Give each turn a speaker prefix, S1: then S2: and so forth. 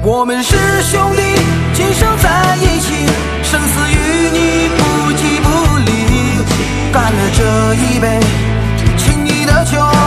S1: 我们是兄弟，今生在一起，生死与你不弃不离。干了这一杯情谊的酒。